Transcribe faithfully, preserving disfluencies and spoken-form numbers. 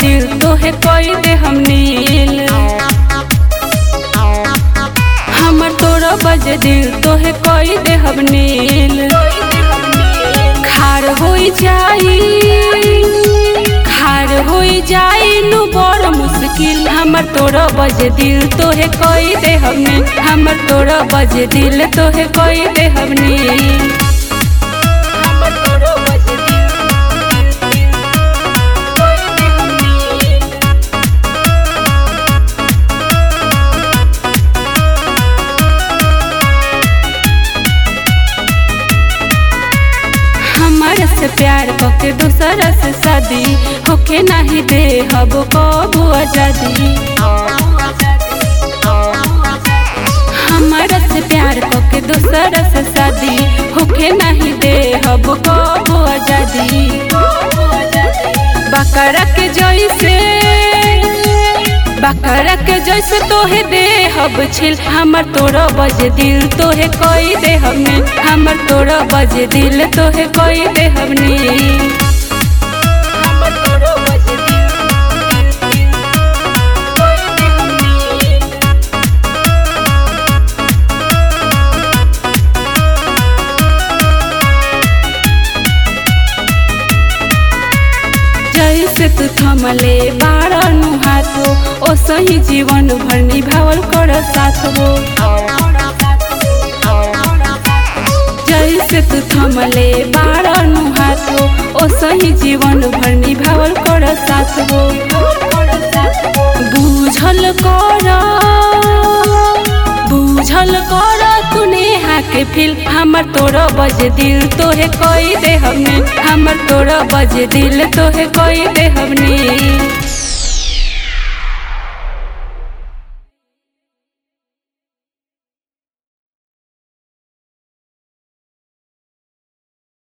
दिल तोहे कोई दे हम नील। हमर तोरा बज दिल तोहे कोई दे हम नील। खार होई जाई खार होई जाई नु बड़ मुश्किल। हमर तोरा बज दिल तोहे कोई दे हम नील। हमर तोरा बज दिल तोहे कोई दे हम नील। हमारा से प्यार करके दूसरा से शादी होके नहीं दे हब कबू आजादी। हमारा से प्यार करके दूसरा से शादी होके नहीं दे हब कबू आजादी। बकरा के जैसे बकरा के जैसे तोहे दे हब छिल। हमर तोरा बज दिल तोहे कोई दे हम नील। हमर तोरा बज दिल तोहे कोई दे हम नील। जैसे तू थमले बारह नु हाथो ओ सही जीवन भर निभावल कर साथ हो। जैसे तू थमले बारह नु हाथो ओ सही जीवन भर निभावल कर साथ हो। बूझल कर बूझल कर तू नेहा के फिल। हमर तोरा बज दिल तोहे कोई दे हम नील। हमर तोरा बज दिल तोहे कोई दे हम नील।